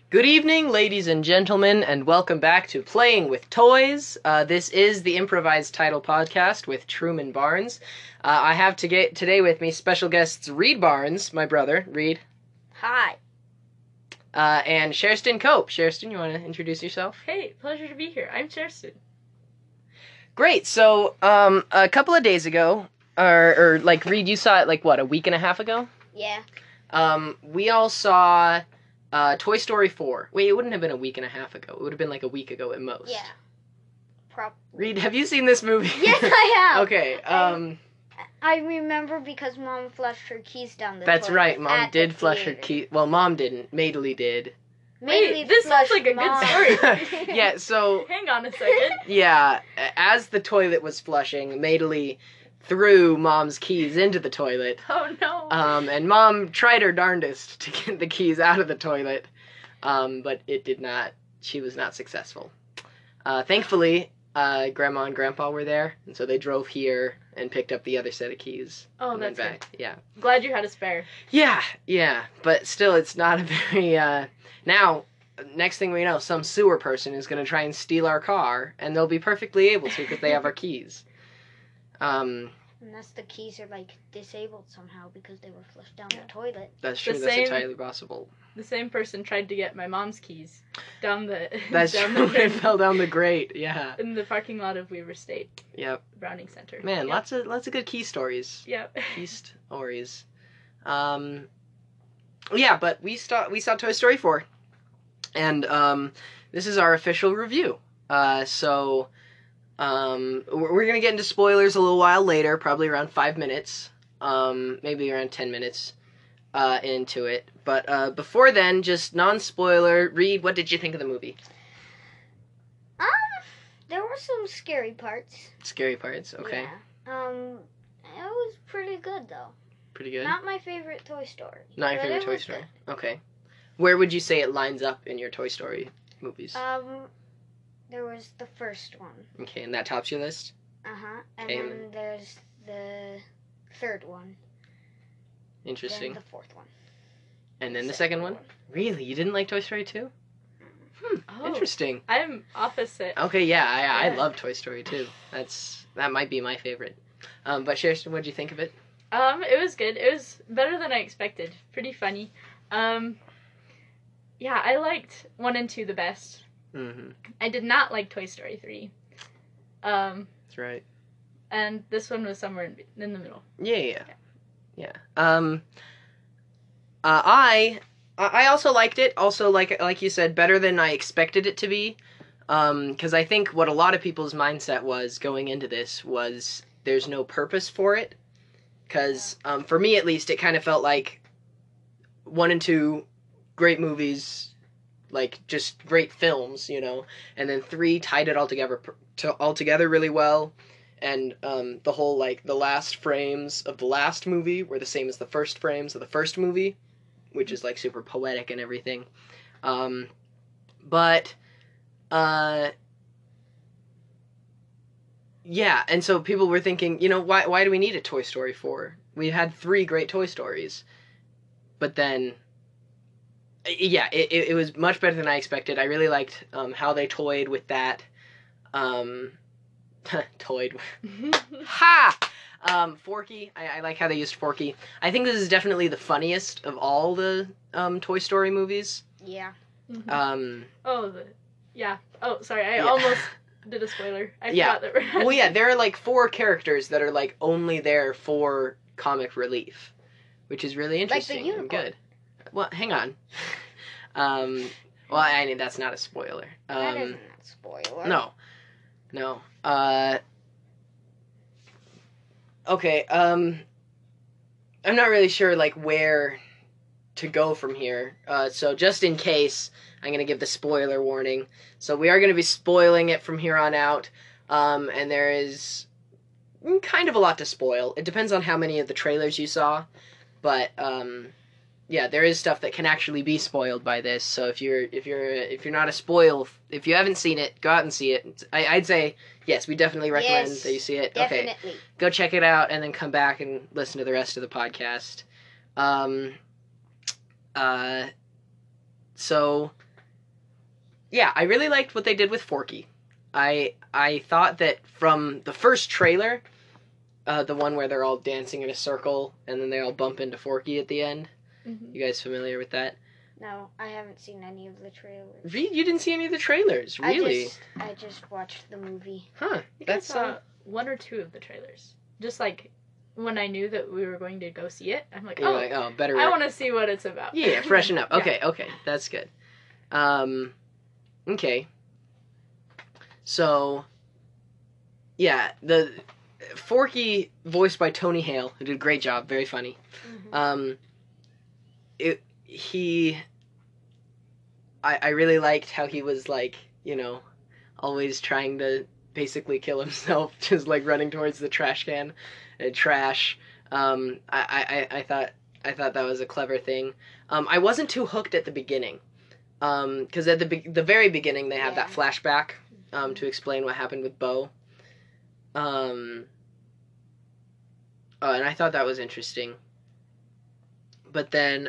Good evening, ladies and gentlemen, and welcome back to Playing with Toys. This is the improvised title podcast with Truman Barnes. I have today with me special guests Reed Barnes, my brother. Reed. Hi. And Sherston Cope. Sherston, you want to introduce yourself? Hey, pleasure to be here. I'm Sherston. Great. So, a couple of days ago, or Reed, you saw it a week and a half ago? Yeah. We all saw Toy Story 4. Wait, it wouldn't have been a week and a half ago. It would have been a week ago at most. Yeah. Probably. Reed, have you seen this movie? Yes, I have. Okay. I remember because Mom flushed her keys down the That's toilet right. Mom at did the flush her theater. key. Well, Mom didn't. Madeley did. Madeley this sounds flushed like a good Mom. story. Yeah. So Hang on a second. yeah, as the toilet was flushing, Madeley threw Mom's keys into the toilet. Oh no. And Mom tried her darndest to get the keys out of the toilet, but it did not. She was not successful. Thankfully, Grandma and Grandpa were there, and so they drove here and picked up the other set of keys. Oh, and went that's back. Yeah. Glad you had a spare. Yeah, but still, it's not a very, now, next thing we know, some sewer person is going to try and steal our car, and they'll be perfectly able to because they have our keys. Unless the keys are disabled somehow because they were flushed down the toilet. That's true, The that's same- entirely possible. The same person tried to get my mom's keys down the That's down true, the it drain fell down the grate, yeah. in the parking lot of Weaver State Yep. Browning Center. Man, Yep. lots of good key stories. Yep. Key stories. Yeah, but we saw Toy Story 4, and this is our official review. So we're gonna get into spoilers a little while later, probably around 5 minutes, maybe around 10 minutes into it. But before then, just non-spoiler. Reed, what did you think of the movie? There were some scary parts. Scary parts, okay, Yeah. It was pretty good though. pretty good. Not my favorite Toy Story. Not your but favorite it Toy was Story. good. Okay, where would you say it lines up in your Toy Story movies? There was the first one. Okay, and that tops your list. And Okay, then and there's the third one. Interesting. Then the fourth one. And then the second one? Really? You didn't like Toy Story 2? Oh, Interesting. I'm opposite. Okay, yeah, I Yeah. love Toy Story 2. That might be my favorite. But Sherston, what did you think of it? It was good. It was better than I expected. Pretty funny. Yeah, I liked 1 and 2 the best. Mm-hmm. I did not like Toy Story 3. That's right. And this one was somewhere in the middle. Yeah. I also liked it. Also, like you said, better than I expected it to be. Because I think what a lot of people's mindset was going into this was there's no purpose for it. Because for me, at least, it kind of felt like 1 and 2, great movies, just great films, and then 3 tied it all together really well. And the whole the last frames of the last movie were the same as the first frames of the first movie, which is super poetic and everything. Yeah, and so people were thinking, why do we need a Toy Story 4? We had 3 great Toy Stories. But then, yeah, it was much better than I expected. I really liked how they toyed with that. Toyed. Ha! Forky. I like how they used Forky. I think this is definitely the funniest of all the Toy Story movies. Yeah. Yeah. Oh, sorry. I Yeah. almost did a spoiler. I Yeah. forgot that we're Well, yeah, there are 4 characters that are only there for comic relief, which is really interesting and unicorn. good. Well, hang on. Well, I mean that's not a spoiler. That isn't a spoiler. No. Okay. I'm not really sure where to go from here. So just in case, I'm gonna give the spoiler warning. So we are gonna be spoiling it from here on out. And there is kind of a lot to spoil. It depends on how many of the trailers you saw, but yeah, there is stuff that can actually be spoiled by this. So if you're not if you haven't seen it, go out and see it. I'd say yes, we definitely recommend that you see it. Definitely. Okay, go check it out and then come back and listen to the rest of the podcast. So yeah, I really liked what they did with Forky. I thought that from the first trailer, the one where they're all dancing in a circle and then they all bump into Forky at the end. Mhm. You guys familiar with that? No, I haven't seen any of the trailers. Reed, you didn't see any of the trailers, really? I just watched the movie. Huh? I think That's I saw one or two of the trailers. Just like when I knew that we were going to go see it, I'm like, you're oh, like, oh, better. I want to see what it's about. Yeah, freshen up. Yeah. Okay, that's good. Okay. So, yeah, the Forky, voiced by Tony Hale, who did a great job, very funny. I really liked how he was like, always trying to basically kill himself, just like running towards the trash can, trash. I thought that was a clever thing. I wasn't too hooked at the beginning, because at the very beginning they have that flashback to explain what happened with Bo. And I thought that was interesting. But then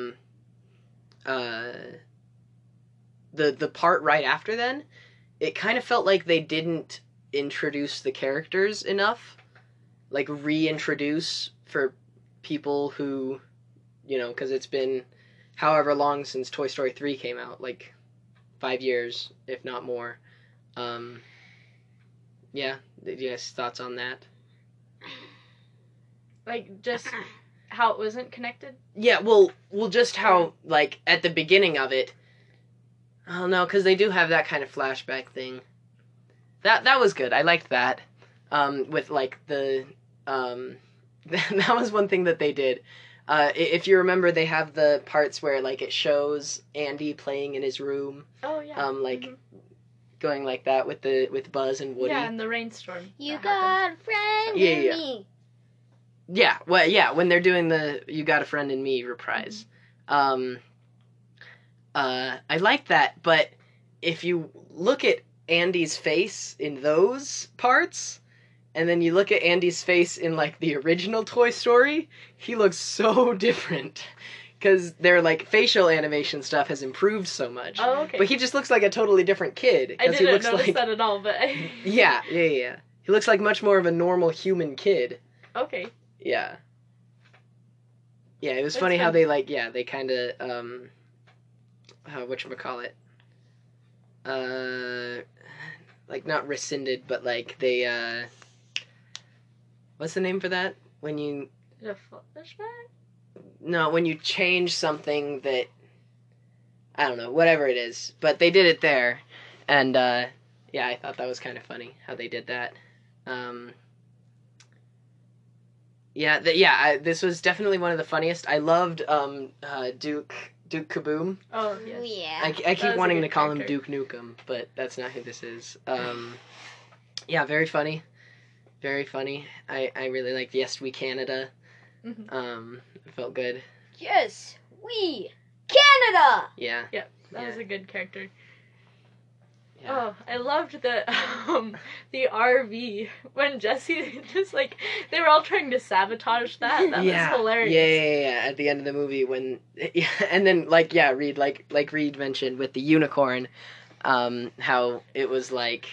the part right after then, it kind of felt like they didn't introduce the characters enough, like reintroduce for people who, because it's been however long since Toy Story 3 came out, like 5 years, if not more. Yeah, do you guys thoughts on that? Like, just how it wasn't connected? Yeah, well, just how, like, at the beginning of it, I don't know, because they do have that kind of flashback thing. That was good. I liked that. With, like, the, that was one thing that they did. If you remember, they have the parts where, like, it shows Andy playing in his room. Oh, yeah. Going like that with Buzz and Woody. Yeah, and the rainstorm. You got a friend in me. Yeah, well, yeah, when they're doing the You Got a Friend in Me reprise. I like that, but if you look at Andy's face in those parts, and then you look at Andy's face in, like, the original Toy Story, he looks so different. Because their, like, facial animation stuff has improved so much. Oh, okay. But he just looks like a totally different kid. I didn't he looks notice like... that at all, but... Yeah. He looks like much more of a normal human kid. Okay. Yeah. Yeah, it was That's funny how fun. they, like, they kind of, whatchamacallit? Like, not rescinded, but, like, they, what's the name for that? When you... The flashback? No, when you change something that, I don't know, whatever it is. But they did it there. And, yeah, I thought that was kind of funny how they did that. This was definitely one of the funniest. I loved Duke Kaboom. Oh, yes. Yeah. I That keep was a wanting to good call character. him Duke Nukem, but that's not who this is. Yeah, very funny. Very funny. I really liked Yes We Canada. Mhm. It felt good. Yes, we Canada. Yeah. That was a good character. Yeah. Oh, I loved the RV when Jesse just like they were all trying to sabotage that. That was hilarious. Yeah. At the end of the movie, when and then Reed like Reed mentioned with the unicorn, how it was like.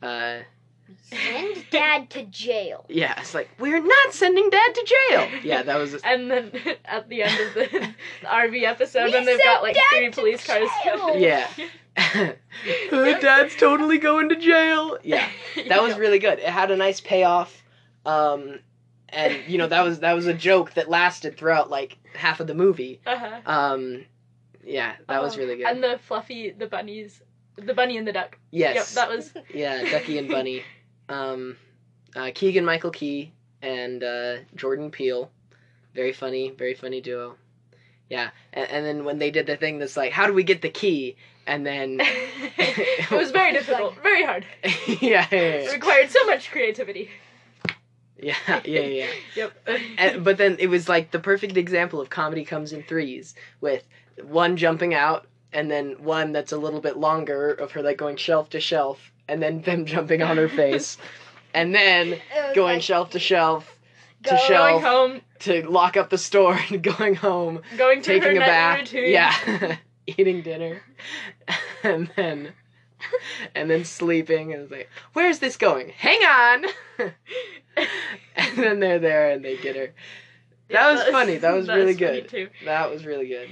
Send Dad to jail. Yeah, it's like, we're not sending Dad to jail. Yeah, that was... And then at the end of the RV episode, We when they've sent got like Dad 3 to police cars. jail. Yeah. Dad's totally going to jail. Yeah, that was really good. It had a nice payoff. And, that was a joke that lasted throughout, like, half of the movie. Uh-huh. Yeah, that was really good. And the Fluffy, the bunnies, the bunny and the duck. Yes. Yep, that was... Yeah, Ducky and Bunny. Keegan-Michael Key and Jordan Peele. Very funny duo. Yeah, and then when they did the thing that's like, how do we get the key? And then... it was very difficult, very hard. Yeah. It required so much creativity. Yeah. Yep. But then it was like the perfect example of comedy comes in threes, with one jumping out, and then one that's a little bit longer of her like going shelf to shelf, and then them jumping on her face, and then going shelf to shelf to shelf Going home, to lock up the store and going home, going to taking her a bath, routine. yeah, eating dinner. and then sleeping, and it's like, where's this going? Hang on! And then they're there, and they get her. That was funny. That was really good. Too. That was really good.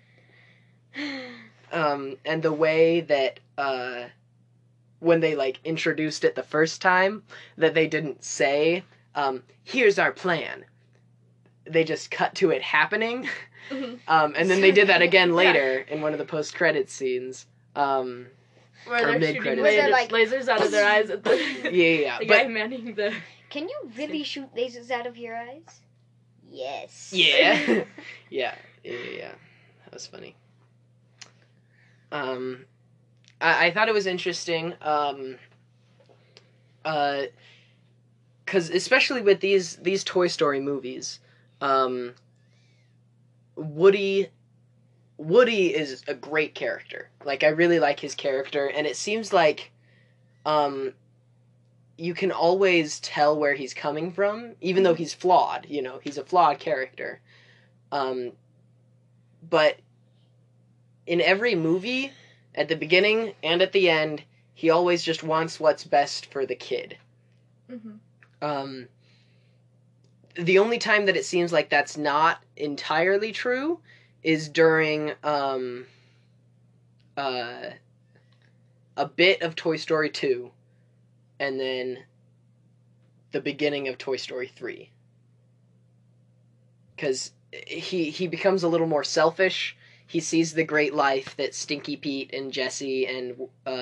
And the way that, when they, like, introduced it the first time, that they didn't say, here's our plan. They just cut to it happening. Mhm. And then they did that again later in one of the post-credits scenes. Where Or they're mid-credits. shooting Like- lasers out of their eyes at the, Yeah. the But guy manning the... Can you really shoot lasers out of your eyes? Yes. yeah. Yeah. That was funny. I thought it was interesting, because especially with these Toy Story movies, Woody is a great character. Like, I really like his character, and it seems like, you can always tell where he's coming from, even though he's flawed, he's a flawed character. But in every movie, at the beginning and at the end, he always just wants what's best for the kid. Mm-hmm. The only time that it seems like that's not entirely true is during a bit of Toy Story 2 and then the beginning of Toy Story 3. Because he becomes a little more selfish. He sees the great life that Stinky Pete and Jessie and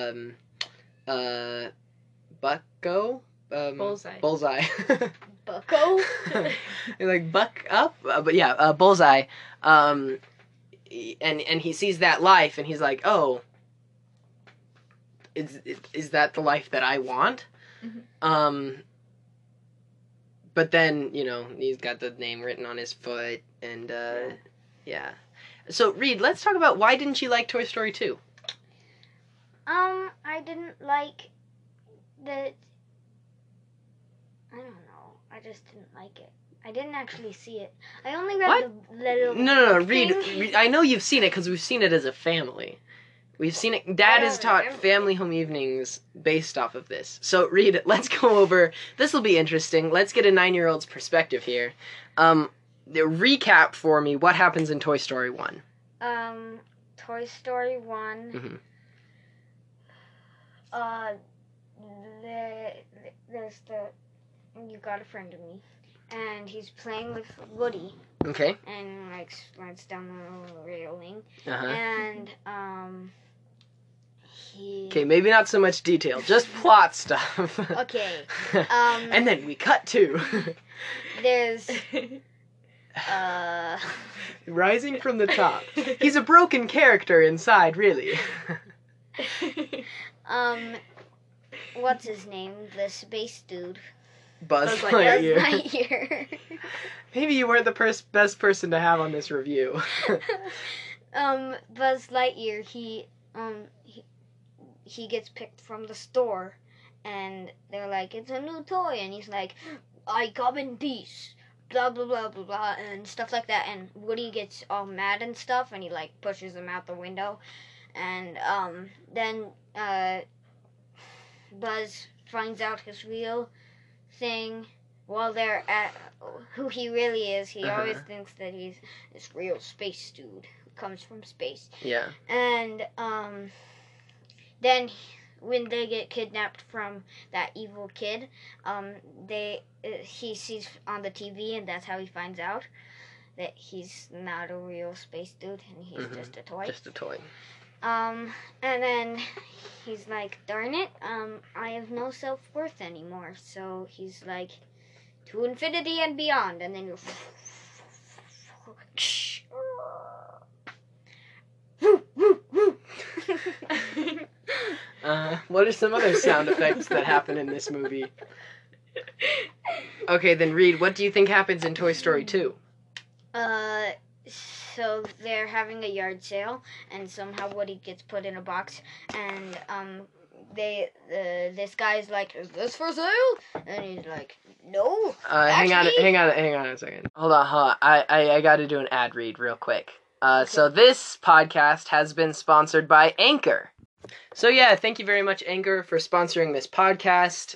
Bucko? Bullseye. Bucko? You're like, buck up? But yeah, Bullseye. And he sees that life, and he's like, oh, is that the life that I want? Mm-hmm. But then, he's got the name written on his foot, and, yeah. So, Reed, let's talk about why didn't you like Toy Story 2? I didn't like that. I don't know. I just didn't like it. I didn't actually see it. I only read the little. No, thing. Reed, I know you've seen it because we've seen it as a family. We've seen it. Dad has taught family home evenings based off of this. So, Reed, let's go over. This will be interesting. Let's get a 9-year-old's perspective here. Recap for me what happens in Toy Story 1. Toy Story 1. Mm-hmm. There's you got a friend of me, and he's playing with Woody, Okay. and like slides down the railing, Uh-huh. and he. Okay, maybe not so much detail, just plot stuff. Okay. And then we cut to There's rising from the top. He's a broken character inside, really. What's his name? The space dude. Buzz Buzz Buzz Lightyear. Lightyear. Maybe you weren't the best person to have on this review. Buzz Lightyear. He gets picked from the store, and they're like, "It's a new toy," and he's like, "I come in peace." Blah blah blah blah blah and stuff like that, and Woody gets all mad and stuff, and he like pushes him out the window, and then Buzz finds out his real thing while they're at who he really is. He always thinks that he's this real space dude who comes from space. Yeah. And then when they get kidnapped from that evil kid, he sees on the TV, and that's how he finds out that he's not a real space dude and he's just a toy. Just a toy. And then he's like, darn it, I have no self-worth anymore. So he's like, to infinity and beyond. And then you what are some other sound effects that happen in this movie? Okay, then Reed, what do you think happens in Toy Story 2? So they're having a yard sale, and somehow Woody gets put in a box, and this guy's like, "Is this for sale?" And he's like, "No." Hang on actually." a second. Hold on. I got to do an ad read real quick. So this podcast has been sponsored by Anchor. So yeah, thank you very much, Anchor, for sponsoring this podcast.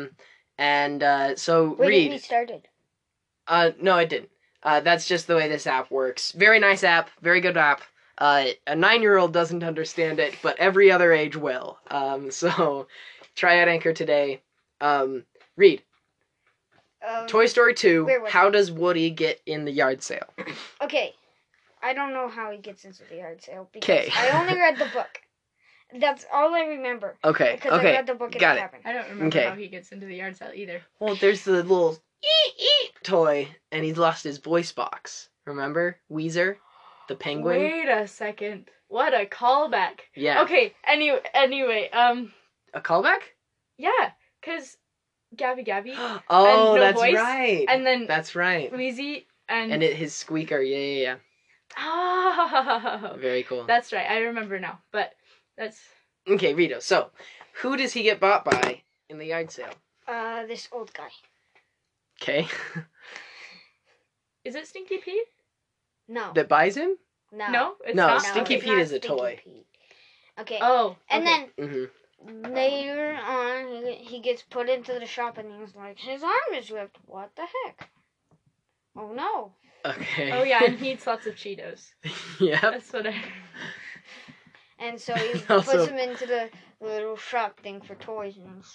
So Wait, Reed. we started. No, I didn't. That's just the way this app works. Very nice app. Very good app. A 9-year-old doesn't understand it, but every other age will. So try out Anchor today. Reed. Toy Story 2. where was How I? does Woody get in the yard sale? Okay, I don't know how he gets into the yard sale because 'Kay. I only read the book. That's all I remember. Okay. Because I Okay. read the book and Got it it. happened. I don't remember Okay. how he gets into the yard sale either. Well, there's the little toy, and he's lost his voice box. Remember? Weezer? The penguin? Wait a second. What a callback. Yeah. Okay, anyway, A callback? yeah, because Gabby Gabby, Oh, no that's voice, right. and then That's right. Wheezy, and... And his squeaker. Yeah. Oh, Very cool. that's right, I remember now, but that's... Okay, Rito. So, who does he get bought by in the yard sale? This old guy. Okay. Is it Stinky Pete? No. That buys him? No, it's No, not? Stinky it's Pete not is a Stinky toy. Pete. Okay. Oh, and okay. Mm-hmm. later on, he gets put into the shop and he's like, his arm is ripped. What the heck? Oh no. Okay. Oh yeah, and he eats lots of Cheetos. Yep. That's what I... And so he Also- puts him into the little shop thing for toys,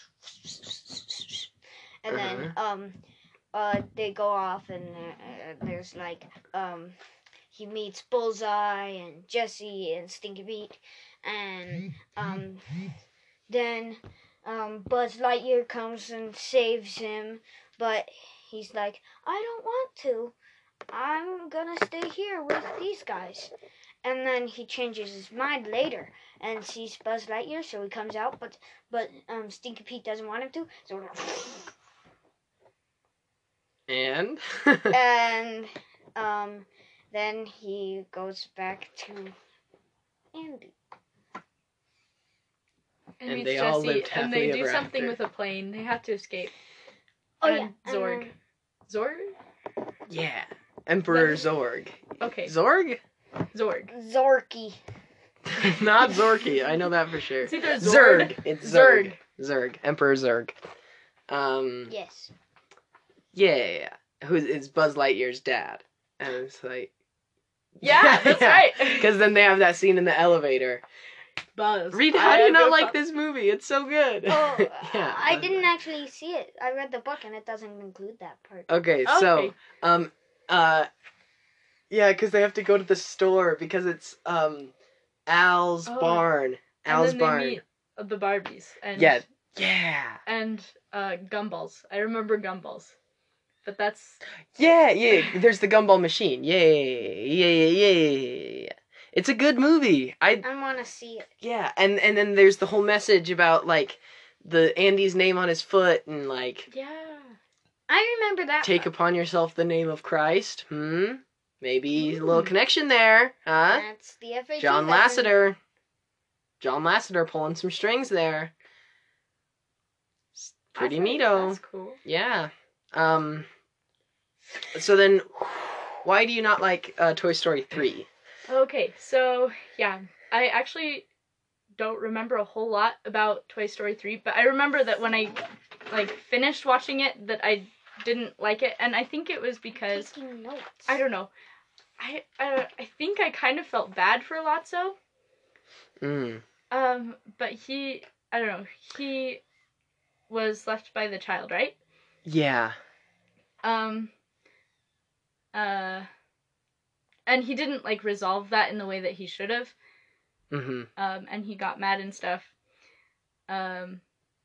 and then they go off, and there's like he meets Bullseye and Jesse and Stinky Pete, and then Buzz Lightyear comes and saves him, but he's like, I don't want to. I'm gonna stay here with these guys. And then he changes his mind later and sees Buzz Lightyear, so he comes out, but Stinky Pete doesn't want him to. So And? and then he goes back to Andy. And And meets they all Jesse, lived and they happily do ever something after. with a plane. They have to escape. Oh And yeah, Zorg. Zorg? Yeah. Emperor Zorg. Okay, Zorg? Zorg. Zorky. Not Zorky. I know that for sure. It's either Zurg. Zord. It's Zurg. Zurg. Emperor Zurg. Yes. Yeah. Who is Buzz Lightyear's dad? And it's like, Yeah, that's right. Because then they have that scene in the elevator. Buzz. Reed, how do you not like this movie? It's so good. Oh, Yeah. I didn't actually see it. I read the book and it doesn't include that part. Okay, Okay. so yeah, because they have to go to the store because it's Al's Oh. barn. And Al's then barn. they meet the Barbies. And, Yeah. And Gumballs. I remember Gumballs. But that's... Yeah. There's the gumball machine. Yeah. It's a good movie. I want to see it. Yeah, and then there's the whole message about like the Andy's name on his foot and like Yeah. I remember that. take upon yourself the name of Christ. Maybe a little connection there, huh? That's the FAQ John lesson. Lasseter. John Lasseter pulling some strings there. Pretty I think neato. That's cool. Yeah. So then, why do you not like Toy Story 3? Okay, so, yeah. I actually don't remember a whole lot about Toy Story 3, but I remember that when I, finished watching it, that I didn't like it, and I think it was because... Taking notes. I don't know. I think I kind of felt bad for Lotso. But he was left by the child, right? Yeah. And he didn't, resolve that in the way that he should have. Mm-hmm. And he got mad and stuff. But,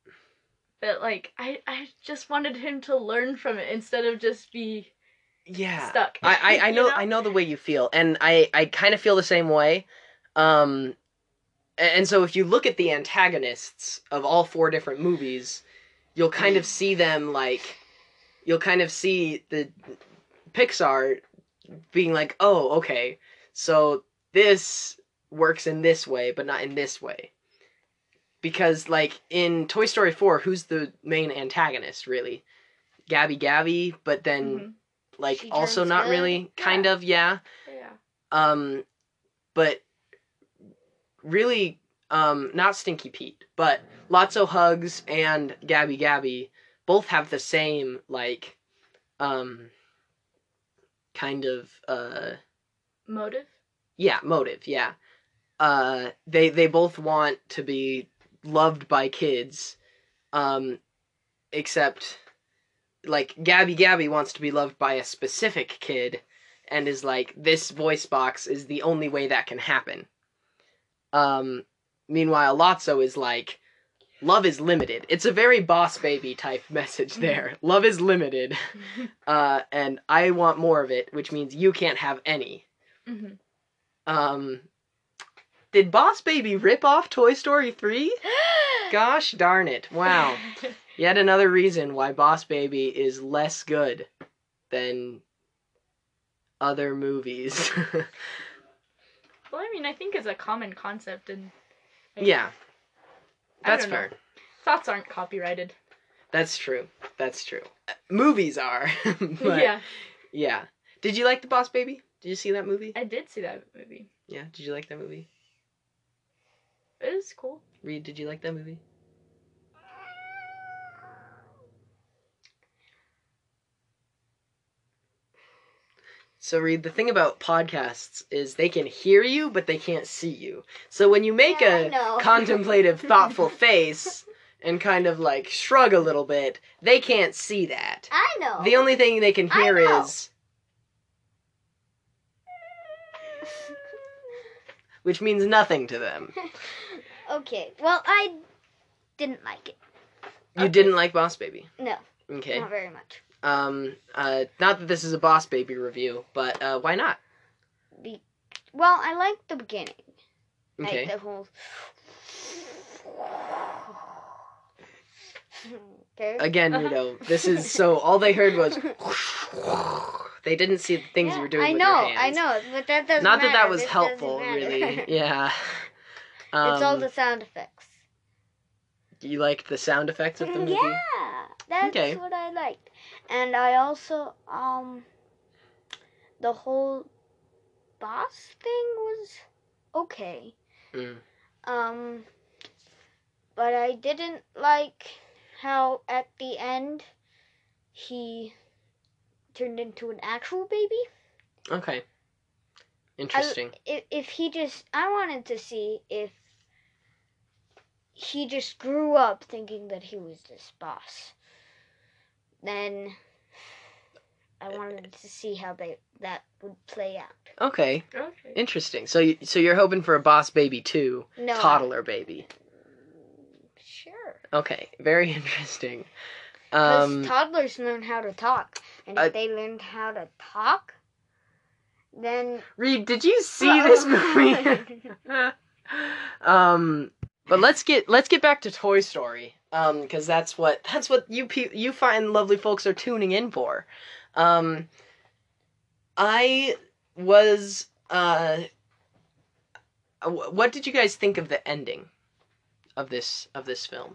I just wanted him to learn from it instead of just be Yeah. stuck. I You know I know the way you feel, and I kind of feel the same way. And so if you look at the antagonists of all 4 different movies, you'll kind of see them you'll kind of see the Pixar being like, oh, okay, so this works in this way, but not in this way. Because, in Toy Story 4, who's the main antagonist, really? Gabby, but then, She also turns not good. really, kind of, yeah. Yeah. But really, not Stinky Pete, but Lotso Hugs and Gabby Gabby both have the same, like, kind of, Motive? yeah, motive, yeah. They both want to be loved by kids, except, like, Gabby Gabby wants to be loved by a specific kid, and is like, this voice box is the only way that can happen. Meanwhile, Lotso is like, love is limited. It's a very Boss Baby type message there. Love is limited, and I want more of it, which means you can't have any. Mm-hmm. Did Boss Baby rip off Toy Story 3? Gosh darn it. Wow. Yet another reason why Boss Baby is less good than other movies. Well, I mean, I think it's a common concept, and Yeah. That's don't know. fair. Thoughts aren't copyrighted. That's true. That's true. Movies are. But, Yeah, yeah. Did you like The Boss Baby? Did you see that movie? I did see that movie. Yeah. Did you like that movie? It was cool. Reed, did you like that movie? So, Reed, the thing about podcasts is they can hear you, but they can't see you. So when you make Yeah, I a know. contemplative, thoughtful face and kind of like shrug a little bit, they can't see that. I know. The only thing they can I hear know. is... which means nothing to them. Okay. Well, I didn't like it. You didn't like Boss Baby? No, Okay. not very much. Not that this is a Boss Baby review, but why not? Well, I liked the beginning. Okay. Like the whole. Okay. Again, Rito, this is so all they heard was they didn't see the things you were doing I with know, your hands. I know, but that doesn't Not matter. that that was This helpful, doesn't matter. really. Yeah. It's all the sound effects. You liked the sound effects of the movie? Yeah, that's Okay. what I liked. And I also, the whole boss thing was okay. Mm. But I didn't like how at the end he turned into an actual baby. Okay. Interesting. If he just, I wanted to see if he just grew up thinking that he was this boss. Then I wanted to see how that would play out. Okay. Okay. Interesting. So you're hoping for a Boss Baby 2, No. Toddler Baby. Sure. Okay. Very interesting. Because toddlers learn how to talk. And if I- they learned how to talk, then... Reed, did you see this movie? But let's get back to Toy Story, because that's what you fine lovely folks are tuning in for. I was what did you guys think of the ending of this film?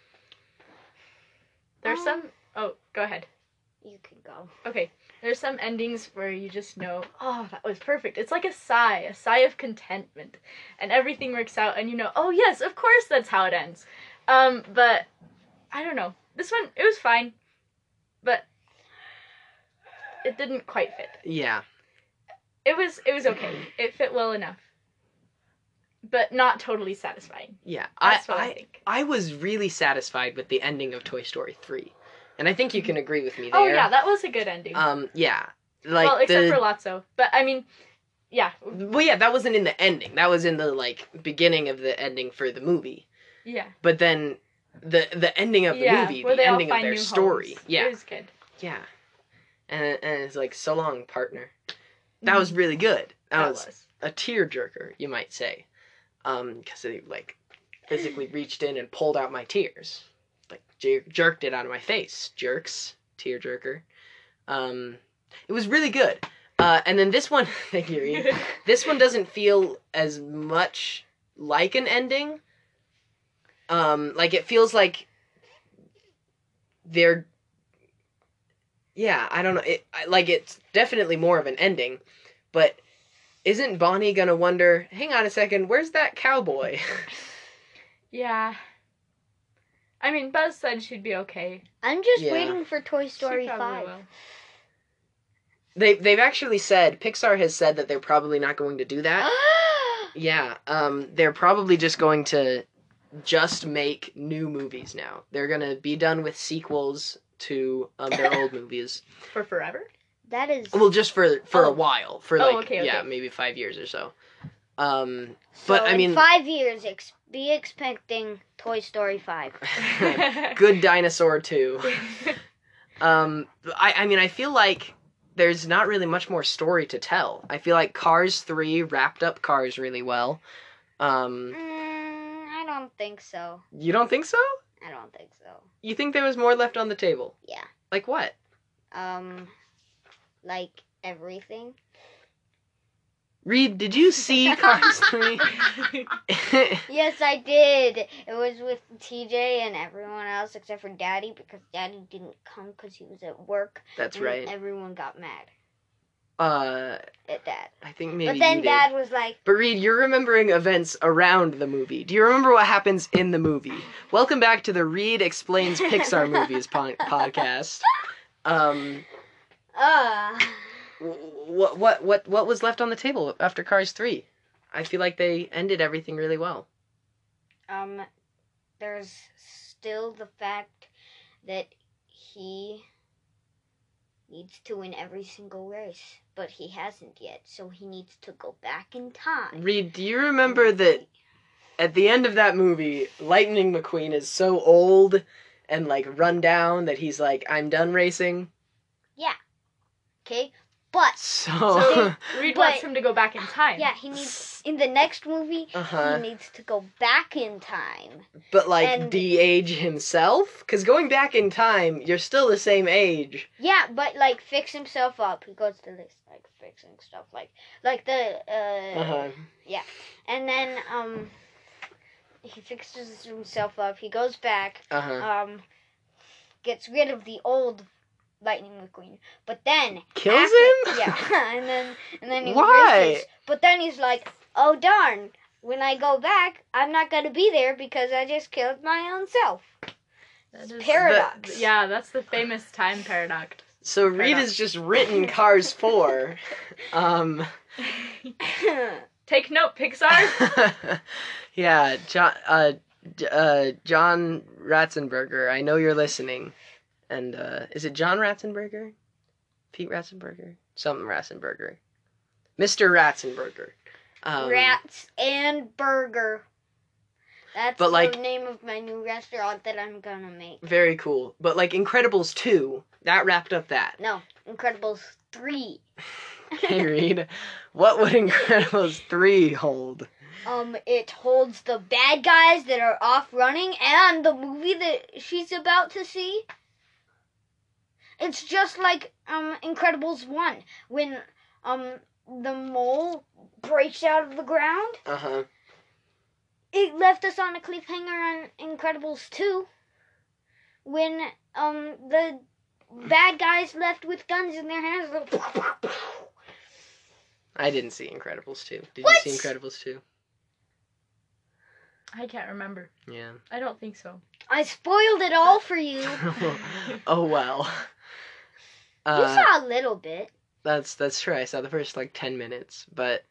There's some. Oh, go ahead. You can go. Okay. There's some endings where you just know, oh, that was perfect. It's like a sigh of contentment, and everything works out, and you know, oh yes, of course that's how it ends. But I don't know. This one, it was fine, but it didn't quite fit. Yeah. It was okay. It fit well enough, but not totally satisfying. Yeah. That's what I think. I was really satisfied with the ending of Toy Story 3. And I think you can agree with me there. Oh yeah, that was a good ending. Yeah. Like well, except for Lotso. But I mean, yeah. Well, yeah, that wasn't in the ending. That was in the beginning of the ending for the movie. Yeah. But then the ending of the movie, where the they all ending of find their new story. homes. Yeah. It was good. Yeah. And it's like, so long, partner. That was really good. That was a tearjerker, you might say. Because they physically reached in and pulled out my tears. Jerked it out of my face. Jerks. Tearjerker. It was really good. And then this one, thank you, Reed. This one doesn't feel as much like an ending. It feels like they're... Yeah, I don't know. It's definitely more of an ending, but isn't Bonnie gonna wonder, hang on a second, where's that cowboy? Yeah. I mean, Buzz said she'd be okay. I'm just Yeah. waiting for Toy Story She probably 5. will. They've actually said, Pixar has said that they're probably not going to do that. Yeah, they're probably just going to just make new movies now. They're gonna be done with sequels to their old movies. For forever? That is. Well, just for a Oh. while, for Oh, like okay, yeah, okay. maybe 5 years or so. So but I in mean, 5 years, be expecting Toy Story 5. Good Dinosaur 2. I mean, I feel like there's not really much more story to tell. I feel like Cars 3 wrapped up Cars really well. I don't think so. You don't think so? I don't think so. You think there was more left on the table? Yeah. Like what? Like everything. Reed, did you see Cars 3? Yes, I did. It was with TJ and everyone else except for Daddy because Daddy didn't come because he was at work. That's and right. Everyone got mad at Dad. I think maybe But then you did. Dad was like, But Reed, you're remembering events around the movie. Do you remember what happens in the movie? Welcome back to the Reed Explains Pixar Movies podcast. What was left on the table after Cars 3? I feel like they ended everything really well. there's still the fact that he needs to win every single race, but he hasn't yet, so he needs to go back in time. Reed, do you remember that at the end of that movie, Lightning McQueen is so old and like run down that he's like, I'm done racing? Okay? But So Reed But- wants him to go back in time. yeah, he needs in the next movie Uh-huh. he needs to go back in time. But like And- de-age himself? Because going back in time, you're still the same age. Yeah, but like fix himself up. He goes to this like fixing stuff like the Uh-huh. and then he fixes himself up. He goes back, Uh-huh. gets rid of the old Lightning McQueen, but then Kills after- him? Yeah, and then he Why? races. But then he's like, oh darn! When I go back, I'm not gonna be there because I just killed my own self. That is- Paradox. Yeah, that's the famous time paradox. So Reed has just written Cars 4. Take note, Pixar. Yeah, John Ratzenberger, I know you're listening. And is it John Ratzenberger? Pete Ratzenberger? Something Ratzenberger. Mr. Ratzenberger. Rats and Burger. That's But, the like- name of my new restaurant that I'm gonna make. Very cool. But like Incredibles 2, that wrapped up that. No, Incredibles 3. Hey Reed, what would Incredibles 3 hold? It holds the bad guys that are off running and the movie that she's about to see. It's just like Incredibles 1 when the mole breaks out of the ground. Uh-huh. It left us on a cliffhanger on Incredibles 2 when the bad guys left with guns in their hands. I didn't see Incredibles 2. Did What? you see Incredibles 2? I can't remember. Yeah. I don't think so. I spoiled it all for you. Oh well. You saw a little bit. That's true. I saw the first like 10 minutes, but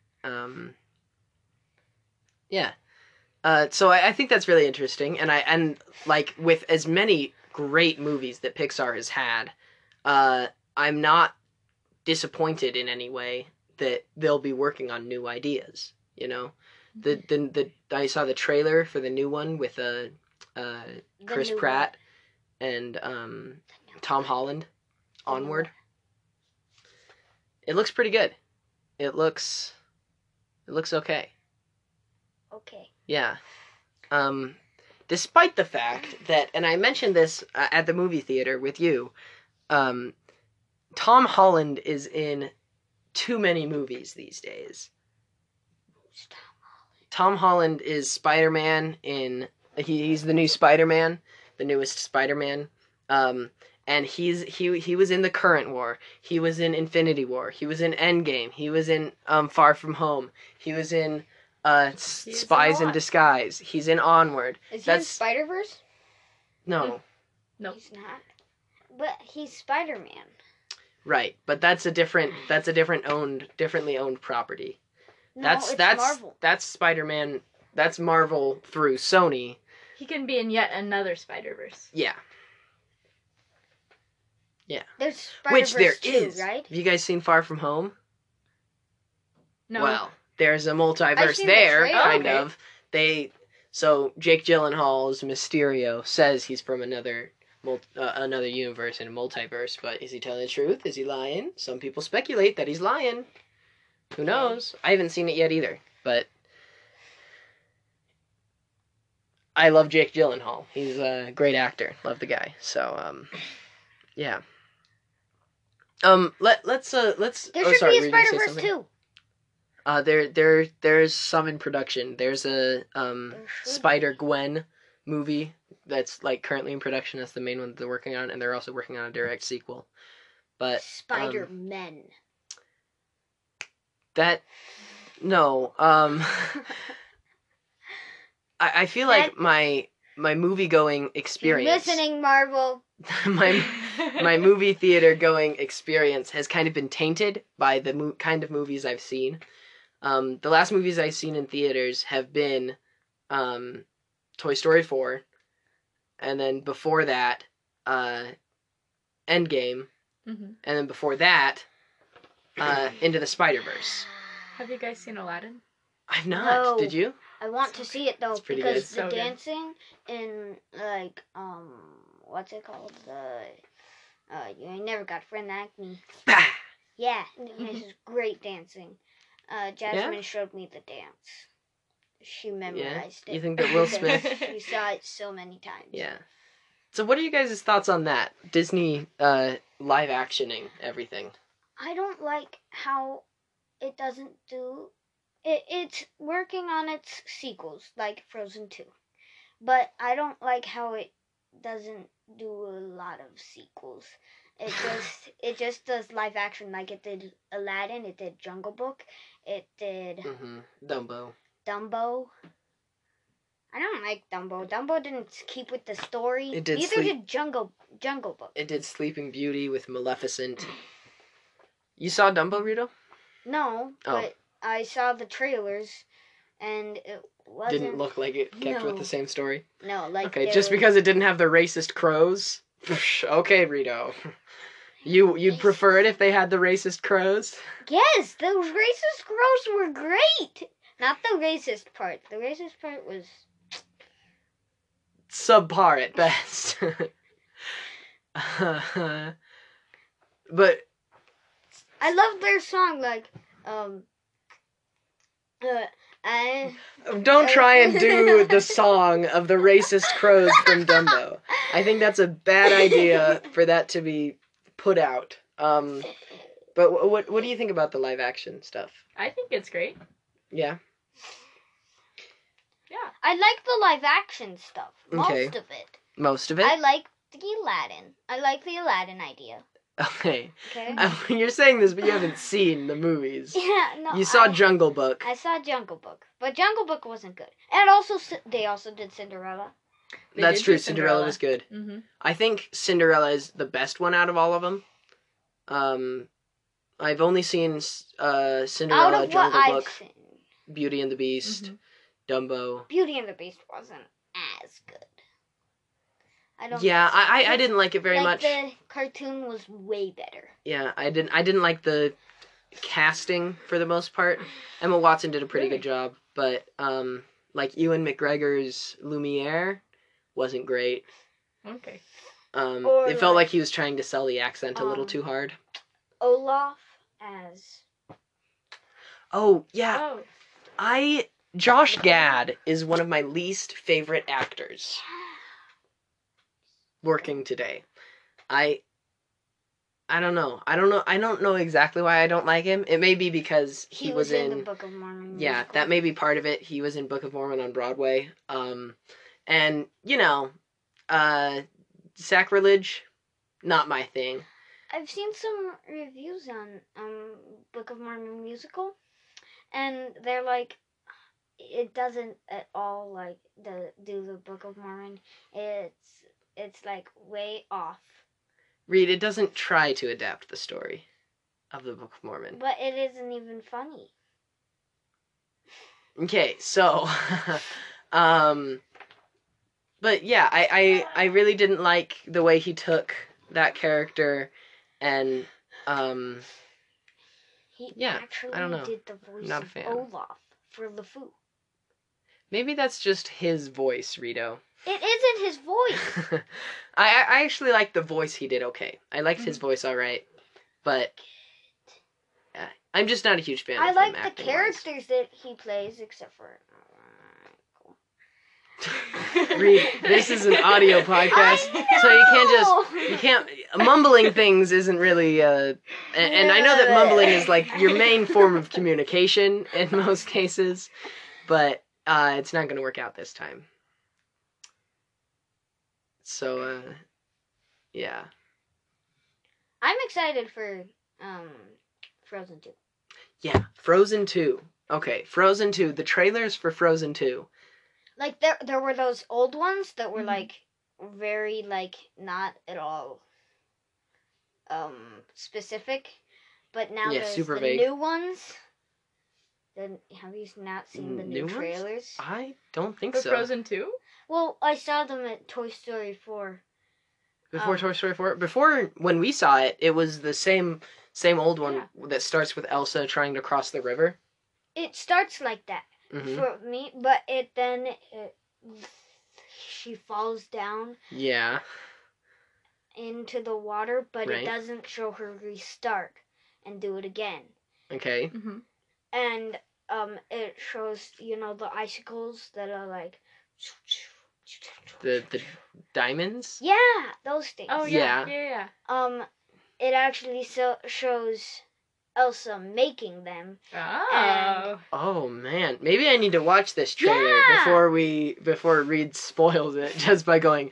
yeah. So I think that's really interesting, and like with as many great movies that Pixar has had, I'm not disappointed in any way that they'll be working on new ideas. You know, the I saw the trailer for the new one with The Chris new Pratt and Tom Holland. Onward. It looks pretty good. It looks okay. Okay. Yeah. Despite the fact that, and I mentioned this at the movie theater with you, Tom Holland is in too many movies these days. Tom Holland is Spider-Man he's the new Spider-Man, the newest Spider-Man. And he was in the current war. He was in Infinity War. He was in Endgame. He was in Far From Home. He was in He is Spies in in On. Disguise. He's in Onward. Is he in That's Spider-Verse? no. Nope. He's not. But he's Spider-Man. Right, but that's a differently owned property. No, it's that's Marvel. That's Spider-Man. That's Marvel through Sony. He can be in yet another Spider-Verse. Yeah, There's which Spider-Verse there 2, is. right? Have you guys seen Far From Home? No. Well, there's a I've multiverse seen the there, trailer. kind Okay. of. So Jake Gyllenhaal's Mysterio says he's from another universe in a multiverse, but is he telling the truth? Is he lying? Some people speculate that he's lying. Who knows? I haven't seen it yet either, but I love Jake Gyllenhaal. He's a great actor. Love the guy. So, yeah. Let's. There oh, should sorry, be a were you gonna say Spider-Verse something? 2. There's some in production. There's a There should Spider-Gwen movie that's like currently in production. That's the main one that they're working on, and they're also working on a direct sequel. But Spider-Men. that no, I feel like my movie going You're experience, listening, Marvel. my movie theater going experience has kind of been tainted by the kind of movies I've seen. The last movies I've seen in theaters have been Toy Story 4, and then before that, Endgame, Mhm. and then before that, Into the Spider-Verse. Have you guys seen Aladdin? I've not. No. Did you? I want to see it though It's pretty because good. the So good. dancing in like what's it called, you ain't never got a friend like me. Bah! Yeah, this is great dancing. Jasmine showed me the dance. She memorized it. You think that Will Because Smith- She saw it so many times. Yeah. So what are you guys' thoughts on that? Disney live actioning everything. I don't like how it doesn't do. It's working on its sequels, like Frozen 2. But I don't like how it doesn't do a lot of sequels. It just does live action, like it did Aladdin, it did Jungle Book, it did Mm-hmm. Dumbo. Dumbo. I don't like Dumbo. Dumbo didn't keep with the story. It did Neither sleep- did Jungle Book. It did Sleeping Beauty with Maleficent. You saw Dumbo, Rito? No, Oh. but I saw the trailers, and it wasn't. Didn't look like it kept with No. the same story. No, like Okay, there just was- because it didn't have the racist crows. Okay, Rito. You'd prefer it if they had the racist crows? Yes, those racist crows were great. Not the racist part. The racist part was. Subpar at best. But I loved their song, like I. don't try and do the song of the racist crows from Dumbo. I think that's a bad idea for that to be put out. But what do you think about the live action stuff? I think it's great. Yeah. Yeah. I like the live action stuff. Most Okay. of it. Most of it? I like the Aladdin. I like the Aladdin idea. Okay. Okay. You're saying this, but you haven't seen the movies. Yeah, no. You saw I- Jungle Book. I saw Jungle Book, but Jungle Book wasn't good. And also, they also did Cinderella. They That's did true. do Cinderella was good. Mm-hmm. I think Cinderella is the best one out of all of them. I've only seen Out Cinderella, of what Jungle I've Book, seen, Beauty and the Beast, Mhm. Dumbo. Beauty and the Beast wasn't as good. I don't. Yeah, think so. I didn't like it very like much. The cartoon was way better. Yeah, I didn't like the casting for the most part. Emma Watson did a pretty Really? good job, but like Ewan McGregor's Lumiere wasn't great. Okay. Or It felt like, like he was trying to sell the accent a little too hard. Olaf as. Oh, yeah. Oh. Josh Gad is one of my least favorite actors working today. I don't know. I don't know exactly why I don't like him. It may be because he was in the Book of Mormon. yeah, musical. that may be part of it. He was in Book of Mormon on Broadway. And sacrilege, not my thing. I've seen some reviews on Book of Mormon musical, and they're like, it doesn't at all like the Book of Mormon. It's like way off. Reed, it doesn't try to adapt the story of the Book of Mormon. But it isn't even funny. Okay, so, but yeah, I really didn't like the way he took that character, and He Yeah, actually I don't know. did the voice Not a of fan. Olaf for LeFou. maybe that's just his voice, Rito. It isn't his voice. I actually liked the voice he did okay. I liked his voice alright, but I'm just not a huge fan I of like him the acting-wise. characters that he plays, except for. Reed, this is an audio podcast, so you can't mumbling things isn't really and I know that mumbling is like your main form of communication in most cases, but it's not going to work out this time. So yeah. I'm excited for Frozen 2. Yeah, Frozen 2. Okay, Frozen 2, the trailers for Frozen 2. Like there were those old ones that were Mhm. like very like not at all specific, but now Yeah, there's super the vague. new ones. Then have you not seen the New new ones? trailers? I don't think For so. Frozen 2? Well, I saw them at Toy Story 4. Before Toy Story 4? Before, when we saw it, it was the same old one that starts with Elsa trying to cross the river. It starts like that Hmm. for me, but she falls down Yeah. into the water, but Right. it doesn't show her restart and do it again. Okay. Mm-hmm. And it shows the icicles that are like The diamonds? yeah, those things. Oh, Yeah. yeah. It actually shows Elsa making them. Oh. Oh man, maybe I need to watch this trailer Yeah! before Reed spoils it just by going.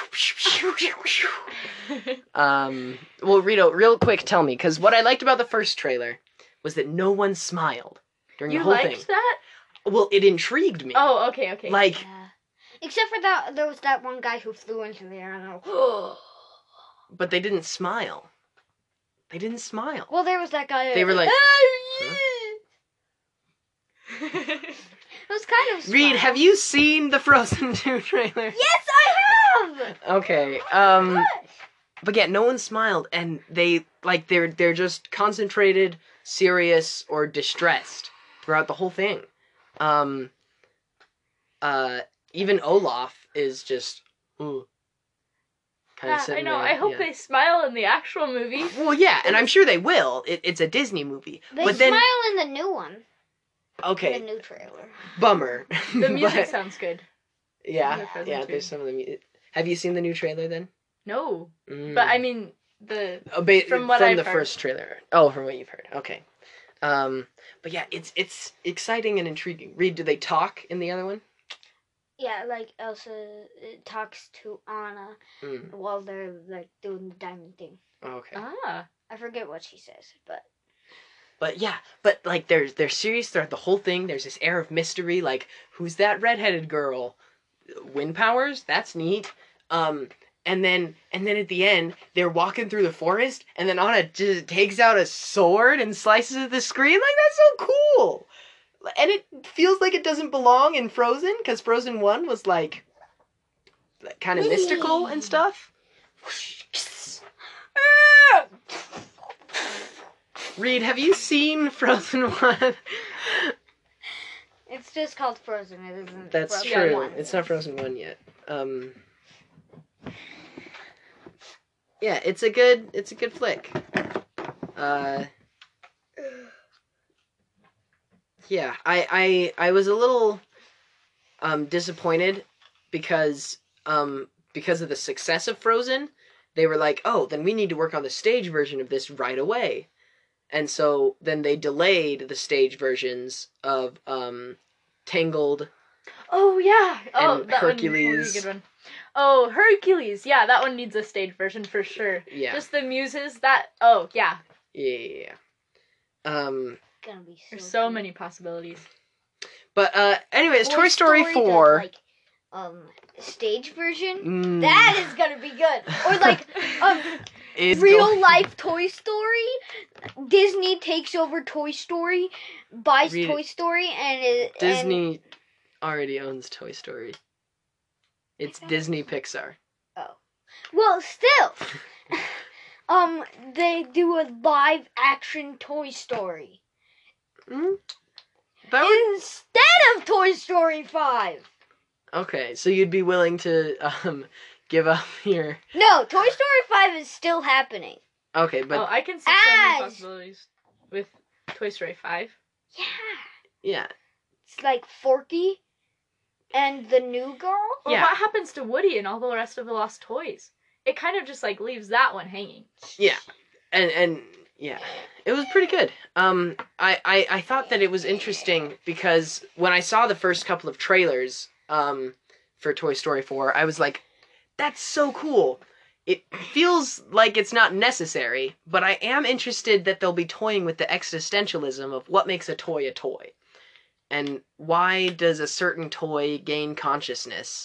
Well, Rito, real quick, tell me, because what I liked about the first trailer was that no one smiled during You the whole liked thing. that? Well, it intrigued me. Oh, okay. Like, Yeah. Except for there was that one guy who flew into the air and but they didn't smile. They didn't smile. well, there was that guy. They were like, It was kind of. Reed, smile. have you seen the Frozen 2 trailer? Yes, I have. Okay. But yeah, no one smiled, and they're just concentrated, serious, or distressed throughout the whole thing. Even Olaf is just kind of I sitting know. there. I hope yeah. they smile in the actual movie. Well, yeah, and I'm sure they will. It's a Disney movie, They but smile then in the new one. okay, In the new trailer. bummer. The music But- sounds good. yeah, the Frozen yeah. 2. There's some of the music. Have you seen the new trailer then? No, Mm. but I mean the From what I've the heard. first trailer. Oh, from what you've heard. Okay. But yeah, it's exciting and intriguing. Reed, do they talk in the other one? Yeah, like Elsa talks to Anna Mm. while they're like doing the diamond thing. Okay. ah. I forget what she says, but But yeah, but like they're serious throughout the whole thing. There's this air of mystery, like who's that redheaded girl? Wind powers? That's neat. And then at the end, they're walking through the forest, and then Anna just takes out a sword and slices at the screen. Like, that's so cool. And it feels like it doesn't belong in Frozen, because Frozen 1 was like kind of mystical and stuff. Reed, have you seen Frozen 1? it's just called Frozen. It isn't. That's Frozen true. 1. It's not Frozen 1 yet. Yeah, it's a good flick. Yeah, I was a little disappointed because of the success of Frozen. They were like, "Oh, then we need to work on the stage version of this right away." And so then they delayed the stage versions of Tangled. Oh yeah. Oh, And that Hercules. one would be a good one. Oh, Hercules. Yeah, that one needs a stage version for sure. Yeah. Just the muses. That. Oh yeah. Yeah. Gonna be There's so good. many possibilities. But anyways, Toy Story the, 4. like, stage version. Mm, That is gonna be good. Or like is real going- life Toy Story. Disney takes over Toy Story, buys Read it. Toy Story, and Disney already owns Toy Story. It's Disney Pixar. Well, still, they do a live action Toy Story Mm, that would instead of Toy Story 5. okay. So you'd be willing to give up your No, Toy Story 5 is still happening. okay, but I can see so many As- possibilities with Toy Story 5. Yeah, yeah, it's like Forky and the new girl. Or Yeah. what happens to Woody and all the rest of the lost toys? It kind of just like leaves that one hanging. yeah, and yeah, it was pretty good. I thought that it was interesting because when I saw the first couple of trailers for Toy Story 4, I was like, that's so cool. It feels like it's not necessary, but I am interested that they'll be toying with the existentialism of what makes a toy, and why does a certain toy gain consciousness.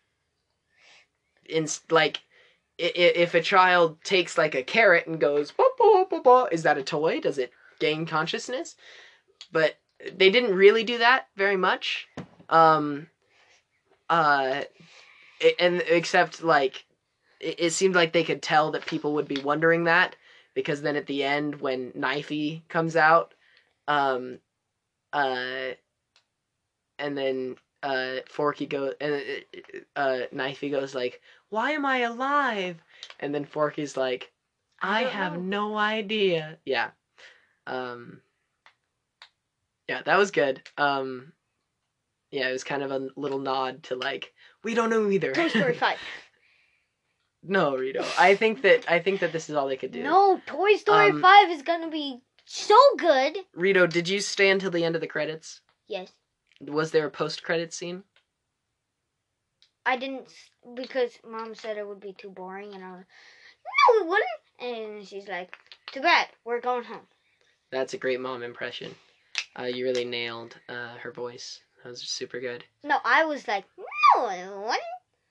Like, if a child takes like a carrot and goes, "Bah, bah, bah, bah," is that a toy? Does it gain consciousness? But they didn't really do that very much. And except like it seemed like they could tell that people would be wondering that, because then at the end when Knifey comes out, and then Forky goes, and Knifey goes like, "Why am I alive?" And then Forky's like, "I don't have know." no idea." Yeah. Yeah, that was good. Yeah, it was kind of a little nod to like, we don't know either. Toy Story 5. No, Rito. I think that this is all they could do. No, Toy Story 5 is gonna be so good. Rito, did you stay until the end of the credits? Yes. Was there a post-credit scene? I didn't, because Mom said it would be too boring, and I was, no, it wouldn't. And she's like, too bad, we're going home. That's a great mom impression. You really nailed her voice. That was super good. No, I was like, no, it wouldn't.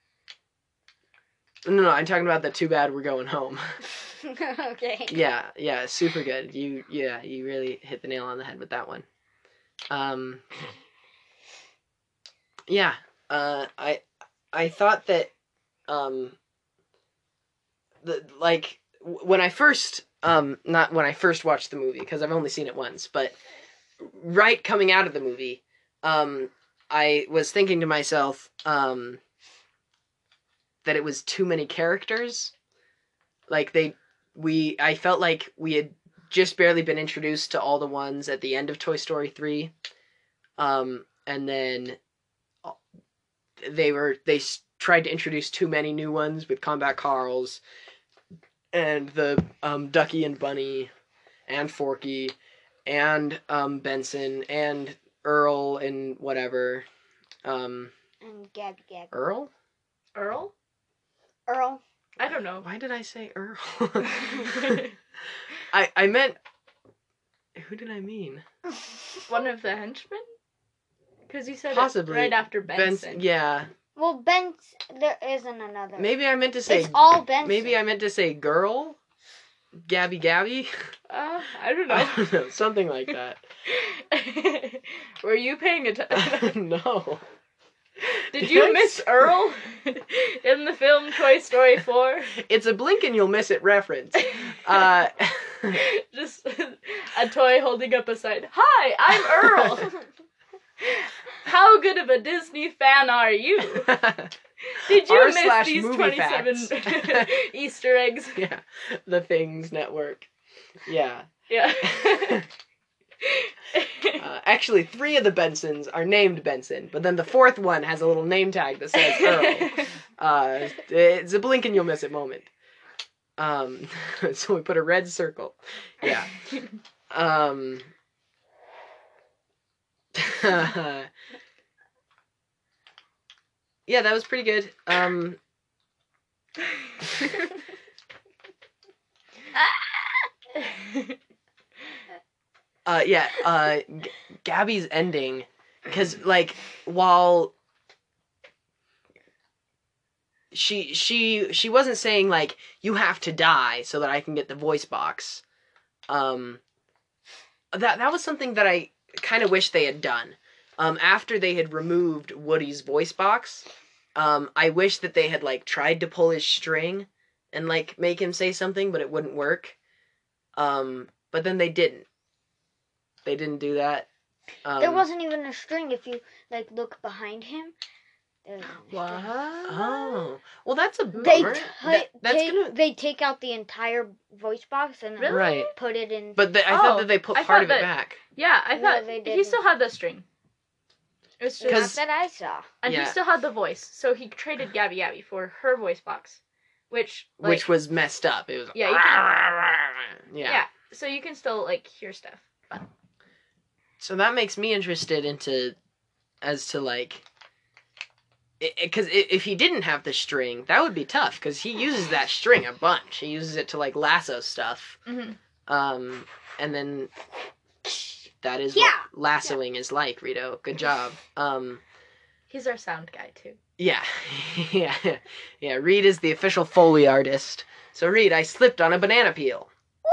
No, I'm talking about the too bad we're going home. Okay. Yeah, super good. You really hit the nail on the head with that one. Yeah, I thought that when I first not when I first watched the movie, because I've only seen it once, but right coming out of the movie, I was thinking to myself that it was too many characters. Like I felt like we had just barely been introduced to all the ones at the end of Toy Story 3. And then they tried to introduce too many new ones with Combat Carls and the Ducky and Bunny and Forky and Benson and Earl and whatever. And Gabby. Earl? Earl? Earl. I don't know. Why did I say Earl? I meant... Who did I mean? One of the henchmen? Because you said Possibly. it right after Benson. Yeah. Well, there isn't another. Maybe I meant to say... It's all Benson. Maybe I meant to say girl? Gabby? I don't know. I don't know. Something like that. Were you paying attention? No. Did you miss Earl in the film Toy Story 4? It's a blink and you'll miss it reference. Just a toy holding up a sign. Hi, I'm Earl. How good of a Disney fan are you? Did you miss these movie 27 Easter eggs? Yeah, the Things Network. Yeah. Yeah. Actually, 3 of the Bensons are named Benson, but then the 4th one has a little name tag that says Earl. It's a blink and you'll miss it moment. So we put a red circle. Yeah. Yeah, that was pretty good. Gabby's ending because like while she wasn't saying like you have to die so that I can get the voice box. That was something that I kind of wish they had done. After they had removed Woody's voice box, I wish that they had like tried to pull his string and like make him say something, but it wouldn't work. But then they didn't. They didn't do that. There wasn't even a string if you like look behind him. What? Oh, well, that's a They bummer. Gonna they take out the entire voice box and Really? right. put it in. But I thought that they put I part thought of it that- back. Yeah, I No, thought they he didn't. still had the string. It's just, 'Cause- Not that I saw. and yeah. he still had the voice, so he traded Gabby Gabby for her voice box, which Was messed up. It was Yeah, you yeah. yeah. So you can still like hear stuff. So that makes me interested as to like, because if he didn't have the string, that would be tough. Because he uses that string a bunch. He uses it to like lasso stuff. Mm-hmm. And then that is Yeah. what lassoing is like. Rito, good job. He's our sound guy too. Yeah, yeah. Reed is the official Foley artist. So Reed, I slipped on a banana peel.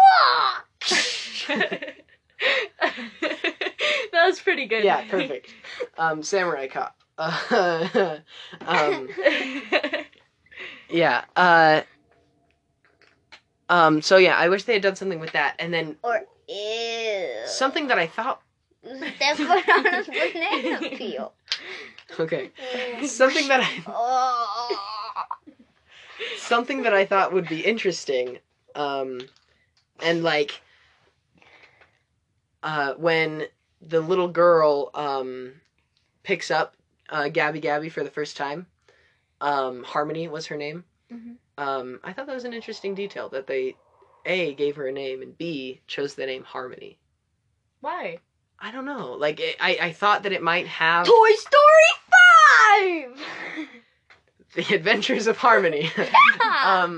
That was pretty good. Yeah, perfect. Samurai cop. Yeah. So yeah, I wish they had done something with that, and then Or ew. something that I thought. Step on a banana peel. Okay, something that I Oh. something that I thought would be interesting, and like, when the little girl picks up Gabby Gabby for the first time, Harmony was her name. Mhm. I thought that was an interesting detail that they A, gave her a name, and B, chose the name Harmony. Why? I don't know. Like, I thought that it might have Toy Story 5! The Adventures of Harmony. Yeah.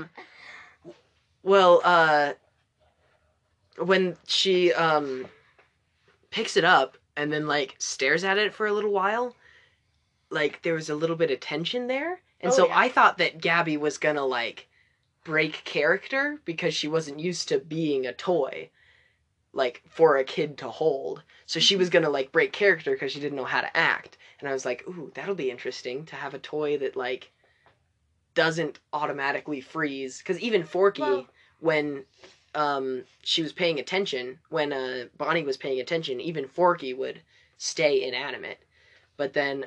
Well, when she picks it up and then like stares at it for a little while, like there was a little bit of tension there, and Oh, so yeah. I thought that Gabby was gonna like break character because she wasn't used to being a toy, like for a kid to hold. So she was gonna like break character because she didn't know how to act, and I was like, ooh, that'll be interesting to have a toy that like doesn't automatically freeze. Because even Forky, Well- when she was paying attention, when Bonnie was paying attention, even Forky would stay inanimate. But then,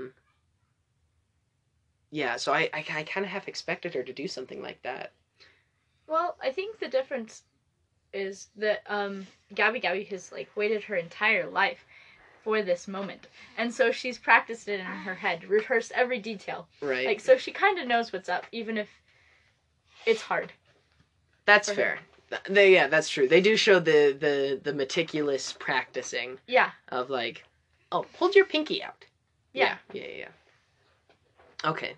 yeah, so I kind of half expected her to do something like that. Well, I think the difference is that Gabby Gabby has like waited her entire life for this moment, and so she's practiced it in her head, rehearsed every detail. Right. Like, so she kind of knows what's up, even if it's hard. That's for fair. Yeah, that's true. They do show the meticulous practicing Yeah. of like, oh, hold your pinky out. Yeah. Yeah. Okay.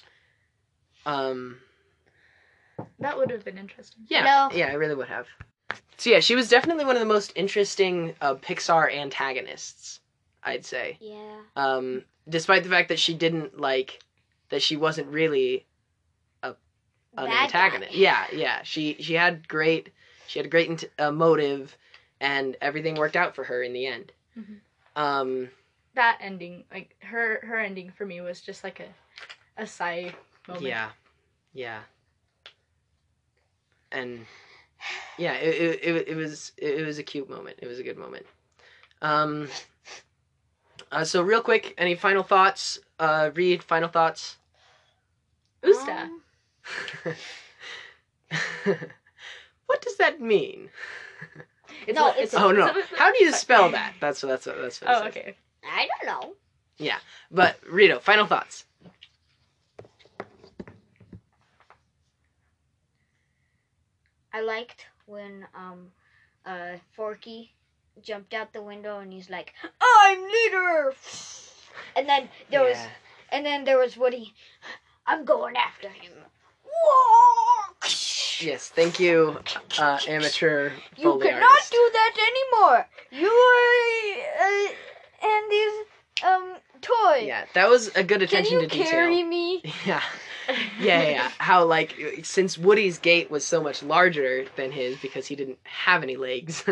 That would have been interesting. Yeah. No. Yeah, I really would have. So yeah, she was definitely one of the most interesting Pixar antagonists, I'd say. Yeah. Despite the fact that she didn't like, that she wasn't really an Bad antagonist. guy. Yeah. She had a great motive, and everything worked out for her in the end. Mhm. That ending, like her ending for me was just like a sigh moment. Yeah. And yeah, it was a cute moment. It was a good moment. So real quick, any final thoughts? Reed, final thoughts? Usta. What does that mean? It's No, a- it's- Oh no! How do you sorry. spell that? That's what it Oh, says. okay. I don't know. But Rito, final thoughts. I liked when Forky jumped out the window and he's like, "I'm leader," and then there was Woody. I'm going after him. Whoa! Yes, thank you, amateur You Foley cannot artist. do that anymore. You are and these toy. Yeah, that was a good Can attention you to detail. carry me? Yeah. How, like, since Woody's gait was so much larger than his because he didn't have any legs,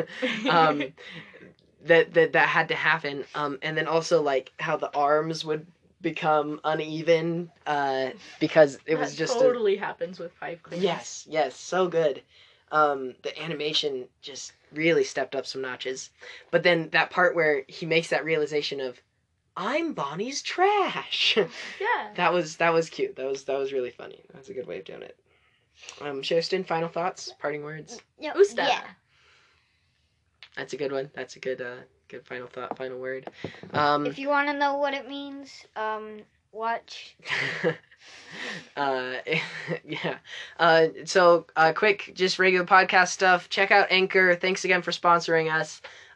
that had to happen. And then also, like, how the arms would become uneven because it was just totally happens with Five Cleaners. Yes, so good. The animation just really stepped up some notches. But then that part where he makes that realization of, I'm Bonnie's trash. Yeah. That was cute. That was really funny. That was a good way of doing it. Sherston, final thoughts, parting words. No, Usta. yeah. That's a good one. That's a good final thought, final word. If you want to know what it means, watch. Yeah. So quick, just regular podcast stuff. Check out Anchor. Thanks again for sponsoring us.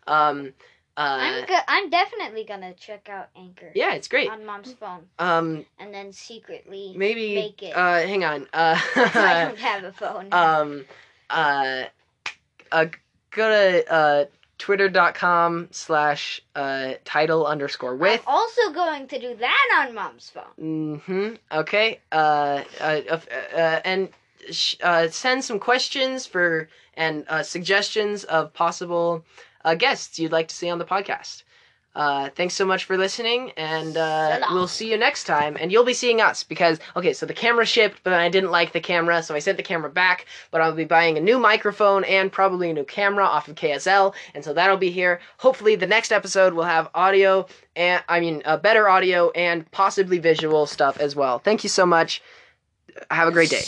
I'm definitely gonna check out Anchor. Yeah, it's great. On Mom's phone. And then secretly maybe make it. hang on. I don't have a phone. Go to twitter.com/title_with. I'm also going to do that on Mom's phone. Okay. And send some questions for and suggestions of possible guests you'd like to see on the podcast. Thanks so much for listening, and we'll see you next time. And you'll be seeing us because, okay, so the camera shipped, but I didn't like the camera, so I sent the camera back, but I'll be buying a new microphone and probably a new camera off of KSL, and so that'll be here. Hopefully the next episode will have audio, and better audio and possibly visual stuff as well. Thank you so much. Have a great day.